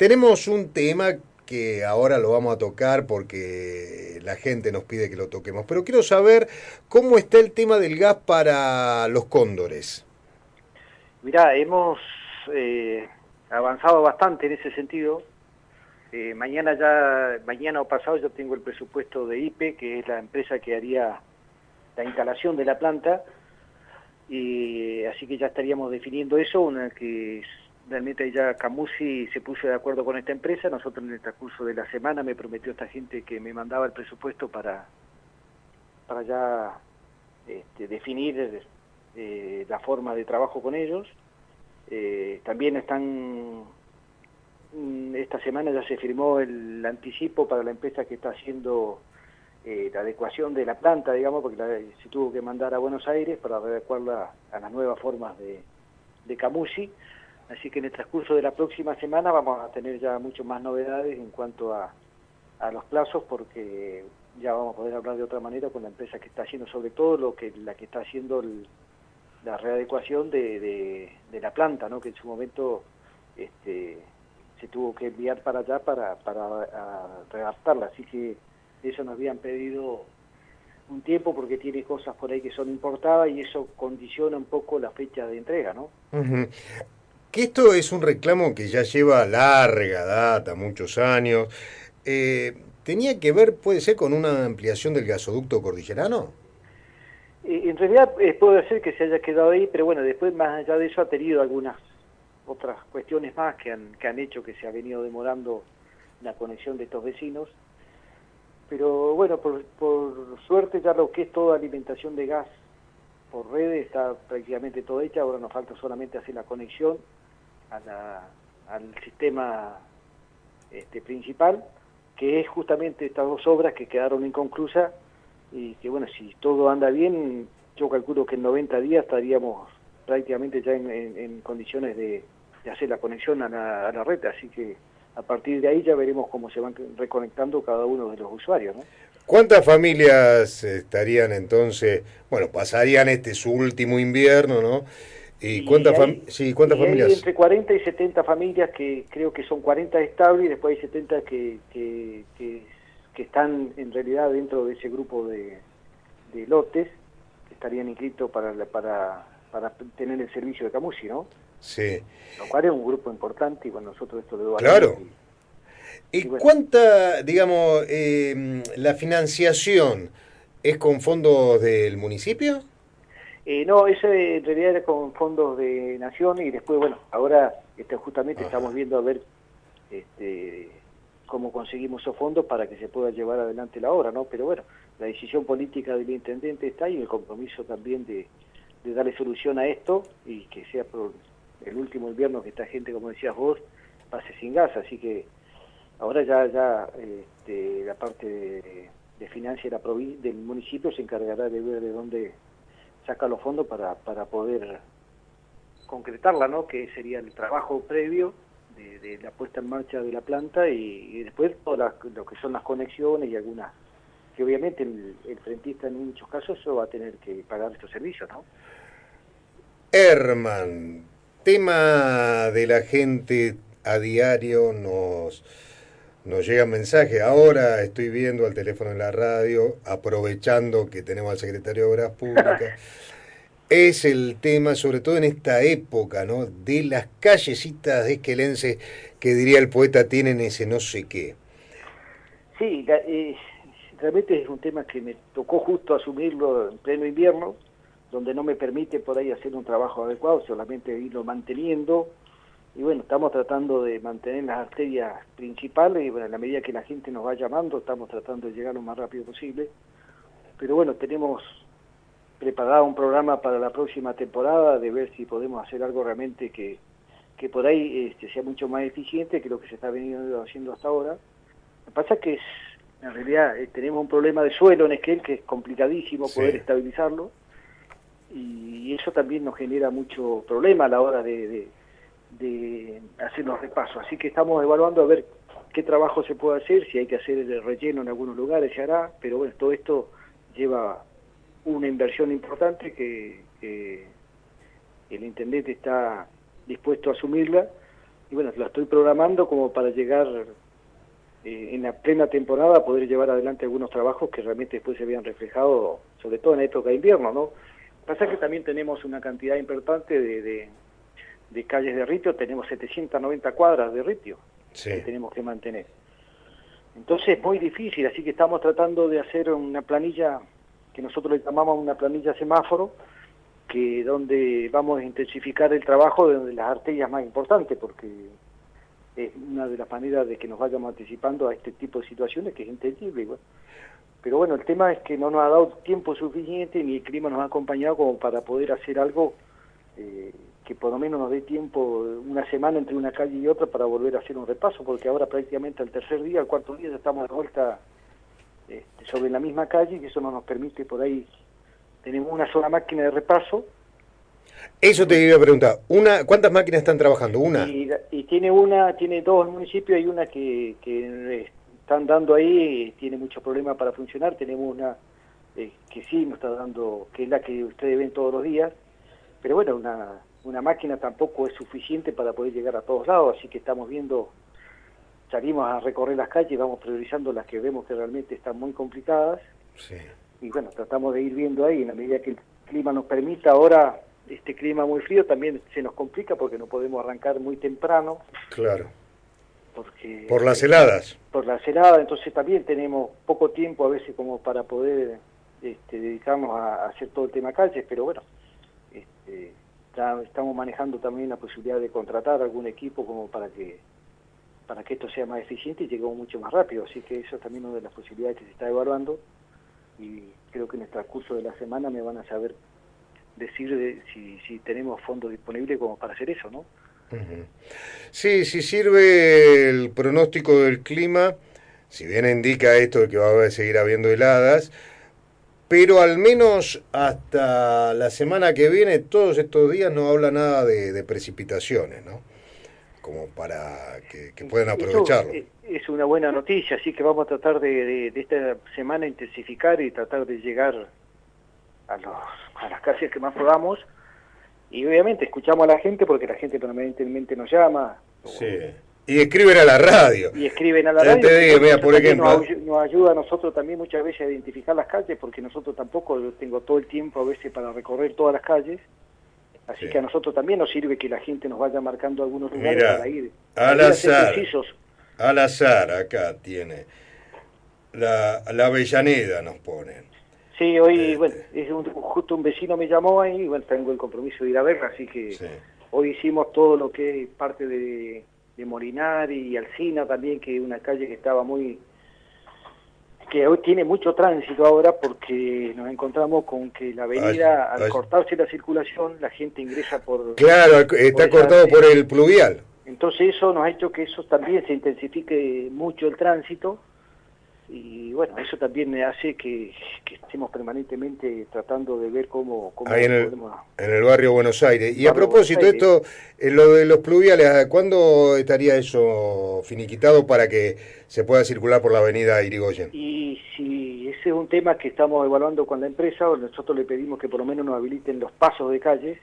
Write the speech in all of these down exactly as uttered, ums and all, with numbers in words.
Tenemos un tema que ahora lo vamos a tocar porque la gente nos pide que lo toquemos, pero quiero saber cómo está el tema del gas para los cóndores. Mirá, hemos eh, avanzado bastante en ese sentido. Eh, mañana ya, mañana o pasado ya tengo el presupuesto de I P E, que es la empresa que haría la instalación de la planta, y así que ya estaríamos definiendo eso, una que realmente ya Camusi se puso de acuerdo con esta empresa. Nosotros en el transcurso de la semana me prometió esta gente que me mandaba el presupuesto para, para ya este, definir eh, la forma de trabajo con ellos. Eh, también están, esta semana ya se firmó el anticipo para la empresa que está haciendo eh, la adecuación de la planta, digamos, porque la, se tuvo que mandar a Buenos Aires para adecuarla a las nuevas formas de, de Camusi. Así que en el transcurso de la próxima semana vamos a tener ya mucho más novedades en cuanto a, a los plazos, porque ya vamos a poder hablar de otra manera con la empresa que está haciendo, sobre todo lo que la que está haciendo el, la readecuación de, de, de la planta, ¿no? Que en su momento este, se tuvo que enviar para allá para, para a, readaptarla. Así que eso nos habían pedido un tiempo porque tiene cosas por ahí que son importadas y eso condiciona un poco la fecha de entrega, ¿no? Ujú. Que esto es un reclamo que ya lleva larga data, muchos años. Eh, ¿Tenía que ver, puede ser, con una ampliación del gasoducto cordillerano? Eh, en realidad eh, puede ser que se haya quedado ahí, pero bueno, después más allá de eso ha tenido algunas otras cuestiones más que han, que han hecho que se ha venido demorando la conexión de estos vecinos. Pero bueno, por, por suerte ya lo que es toda alimentación de gas por redes está prácticamente todo hecha. Ahora nos falta solamente hacer la conexión a la, al sistema este, principal, que es justamente estas dos obras que quedaron inconclusas y que bueno, si todo anda bien, yo calculo que en noventa días estaríamos prácticamente ya en, en, en condiciones de, de hacer la conexión a la, a la red. Así que a partir de ahí ya veremos cómo se van reconectando cada uno de los usuarios, ¿no? ¿Cuántas familias estarían entonces, bueno, pasarían este su último invierno, ¿no? ¿Y Y cuántas fam hay, sí, cuántas y hay familias? entre cuarenta y setenta familias, que creo que son cuarenta estables, y después hay setenta que, que, que, que están en realidad dentro de ese grupo de, de lotes que estarían inscritos para, la- para, para tener el servicio de Camusi, ¿no? Sí, Lo cual es un grupo importante y bueno, nosotros esto lo evaluamos claro. y, ¿Y y bueno. cuánta, digamos, eh, la financiación es con fondos del municipio? Eh, no, ese en realidad era con fondos de Nación y después, bueno, ahora este, justamente estamos Ajá. viendo a ver este, cómo conseguimos esos fondos para que se pueda llevar adelante la obra, ¿no? Pero bueno, la decisión política del intendente está y el compromiso también de, de darle solución a esto y que sea por el último invierno que esta gente, como decías vos, pase sin gas. Así que ahora ya ya este, la parte de, de financia de la provi- del municipio se encargará de ver de dónde saca los fondos para, para poder concretarla, ¿no? Que sería el trabajo previo de, de la puesta en marcha de la planta y, y después todo la, lo que son las conexiones y algunas, que obviamente el, el frentista en muchos casos eso va a tener que pagar estos servicios, ¿no? Herman, tema de la gente a diario nos, nos llega mensaje. Ahora estoy viendo al teléfono en la radio, aprovechando que tenemos al secretario de Obras Públicas. Es el tema, sobre todo en esta época, ¿no? De las callecitas de Esquelense, que diría el poeta, tienen ese no sé qué. Sí, la, eh, realmente es un tema que me tocó justo asumirlo en pleno invierno, donde no me permite por ahí hacer un trabajo adecuado, solamente irlo manteniendo. Y bueno, estamos tratando de mantener las arterias principales y bueno, en la medida que la gente nos va llamando, estamos tratando de llegar lo más rápido posible. Pero bueno, tenemos preparado un programa para la próxima temporada de ver si podemos hacer algo realmente que, que por ahí este, sea mucho más eficiente que lo que se está venido haciendo hasta ahora. Lo que pasa es que es, en realidad eh, tenemos un problema de suelo en Esquel que es complicadísimo poder Sí. estabilizarlo y eso también nos genera mucho problema a la hora de, de, de hacer los repasos. Así que estamos evaluando a ver qué trabajo se puede hacer, si hay que hacer el relleno en algunos lugares se hará, pero bueno, todo esto lleva una inversión importante que, que el intendente está dispuesto a asumirla y bueno, la estoy programando como para llegar eh, en la plena temporada a poder llevar adelante algunos trabajos que realmente después se vean reflejados, sobre todo en la época de invierno, ¿no? Pasa que también tenemos una cantidad importante de, de, de calles de ritio, tenemos setecientas noventa cuadras de ritio Sí. que tenemos que mantener. Entonces es muy difícil, así que estamos tratando de hacer una planilla que nosotros le llamamos una planilla semáforo, que donde vamos a intensificar el trabajo de las arterias más importantes, porque es una de las maneras de que nos vayamos anticipando a este tipo de situaciones que es entendible. Bueno. Pero bueno, el tema es que no nos ha dado tiempo suficiente ni el clima nos ha acompañado como para poder hacer algo eh, que por lo menos nos dé tiempo, una semana entre una calle y otra, para volver a hacer un repaso, porque ahora prácticamente al tercer día, al cuarto día ya estamos de vuelta este, sobre la misma calle, y eso no nos permite por ahí. Tenemos una sola máquina de repaso. Eso te iba a preguntar. Una, ¿cuántas máquinas están trabajando? ¿Una? Y, y tiene una, tiene dos en el municipio, hay una que, que están dando ahí, tiene muchos problemas para funcionar. Tenemos una eh, que sí nos está dando, que es la que ustedes ven todos los días, pero bueno, una, una máquina tampoco es suficiente para poder llegar a todos lados, así que estamos viendo, salimos a recorrer las calles, vamos priorizando las que vemos que realmente están muy complicadas. Sí. Y bueno, tratamos de ir viendo ahí, en la medida que el clima nos permita. Ahora, este clima muy frío también se nos complica porque no podemos arrancar muy temprano. Claro. Porque Por las heladas. Por las heladas, entonces también tenemos poco tiempo a veces como para poder este, dedicarnos a, a hacer todo el tema calles, pero bueno, este, ya estamos manejando también la posibilidad de contratar algún equipo como para que para que esto sea más eficiente y lleguemos mucho más rápido, así que eso es también una de las posibilidades que se está evaluando. Y creo que en el transcurso de la semana me van a saber decir de, si, si tenemos fondos disponibles como para hacer eso, ¿no? Uh-huh. Sí, si sirve el pronóstico del clima, si bien indica esto de que va a seguir habiendo heladas, pero al menos hasta la semana que viene, todos estos días no habla nada de, de precipitaciones, ¿no? Como para que, que puedan aprovecharlo. Eso es una buena noticia, así que vamos a tratar de, de, de esta semana intensificar y tratar de llegar a, los, a las calles que más podamos, y obviamente escuchamos a la gente porque la gente permanentemente nos llama. Sí. Y escriben a la radio. Y escriben a la radio. Te digo, mira, por ejemplo, nos, nos ayuda a nosotros también muchas veces a identificar las calles, porque nosotros tampoco tengo todo el tiempo a veces para recorrer todas las calles. Así sí. que a nosotros también nos sirve que la gente nos vaya marcando algunos lugares. Mirá, para ir, para al ir azar, al azar acá tiene la, la Avellaneda nos ponen. Sí, hoy, este. bueno, es un, justo un vecino me llamó ahí, y bueno, tengo el compromiso de ir a verla, así que sí. Hoy hicimos todo lo que es parte de, de Molinar y Alsina también, que es una calle que estaba muy... que hoy tiene mucho tránsito ahora, porque nos encontramos con que la avenida, ay, al ay. cortarse la circulación, la gente ingresa por... Claro, está por cortado por el pluvial. Entonces eso nos ha hecho que eso también se intensifique mucho el tránsito, y bueno, eso también me hace que, que estemos permanentemente tratando de ver cómo, cómo ahí en el, podemos... en el barrio Buenos Aires. Y a propósito, esto, en lo de los pluviales, ¿cuándo estaría eso finiquitado para que se pueda circular por la avenida Irigoyen? Y si ese es un tema que estamos evaluando con la empresa, nosotros le pedimos que por lo menos nos habiliten los pasos de calles.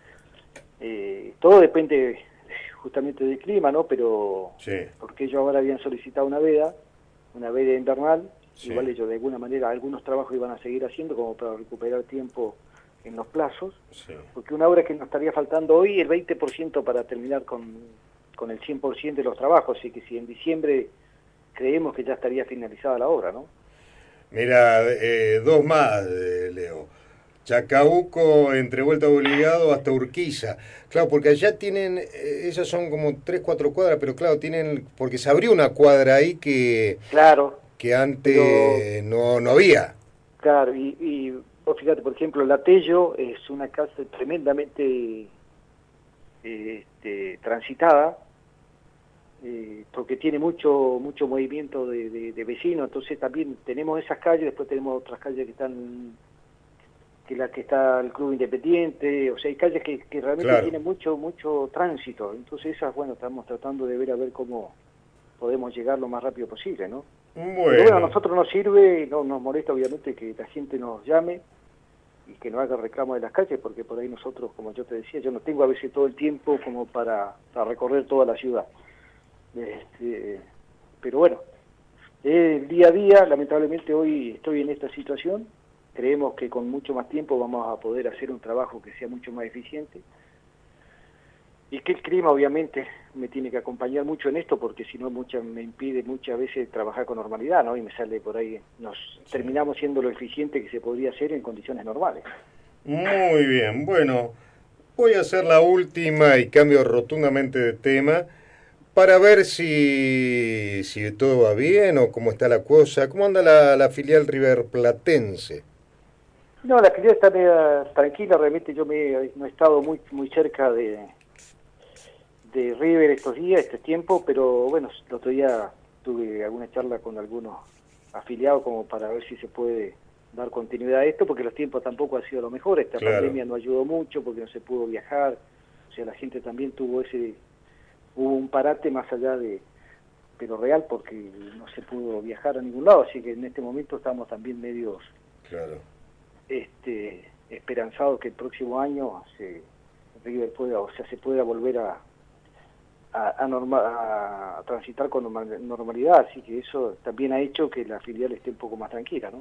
Eh, todo depende justamente del clima, ¿no? Pero sí. Porque ellos ahora habían solicitado una veda, una veda invernal, sí. Igual ellos de alguna manera algunos trabajos iban a seguir haciendo como para recuperar tiempo en los plazos, sí. Porque una obra que nos estaría faltando hoy el veinte por ciento para terminar con, con el cien por ciento de los trabajos, así que si en diciembre creemos que ya estaría finalizada la obra, ¿no? Mira, eh, dos más, eh, Leo. Chacabuco, entre Vuelta Obligado hasta Urquiza. Claro, porque allá tienen, eh, esas son como tres, cuatro cuadras, pero claro, tienen, porque se abrió una cuadra ahí que, claro, que antes pero, no, no había. Claro, y, y vos fíjate, por ejemplo, La Tello es una casa tremendamente eh, este, transitada, eh, porque tiene mucho mucho movimiento de, de, de vecinos, entonces también tenemos esas calles, después tenemos otras calles que están... que la que está el Club Independiente, o sea, hay calles que, que realmente claro. tienen mucho mucho tránsito, entonces esas, bueno, estamos tratando de ver a ver cómo podemos llegar lo más rápido posible, ¿no? Bueno. Pero bueno, a nosotros nos sirve, no nos molesta obviamente que la gente nos llame, y que no haga reclamo de las calles, porque por ahí nosotros, como yo te decía, yo no tengo a veces todo el tiempo como para, para recorrer toda la ciudad. Este, pero bueno, el día a día, lamentablemente hoy estoy en esta situación, creemos que con mucho más tiempo vamos a poder hacer un trabajo que sea mucho más eficiente, y que el clima obviamente me tiene que acompañar mucho en esto, porque si no mucha, me impide muchas veces trabajar con normalidad, ¿no? Y me sale por ahí, nos Sí. terminamos siendo lo eficiente que se podría hacer en condiciones normales. Muy bien, bueno, voy a hacer la última y cambio rotundamente de tema para ver si, si todo va bien o cómo está la cosa. ¿Cómo anda la, la filial riverplatense? No, la actividad está media tranquila, realmente yo me, no he estado muy muy cerca de, de River estos días, este tiempo, pero bueno, el otro día tuve alguna charla con algunos afiliados como para ver si se puede dar continuidad a esto, porque los tiempos tampoco han sido lo mejor, esta Claro, pandemia no ayudó mucho porque no se pudo viajar, o sea, la gente también tuvo ese, hubo un parate más allá de, pero real, porque no se pudo viajar a ningún lado, así que en este momento estamos también medios claro. este, esperanzados que el próximo año se, River pueda, o sea, se pueda volver a A, a, norma, a transitar con normalidad, así que eso también ha hecho que la filial esté un poco más tranquila, ¿no?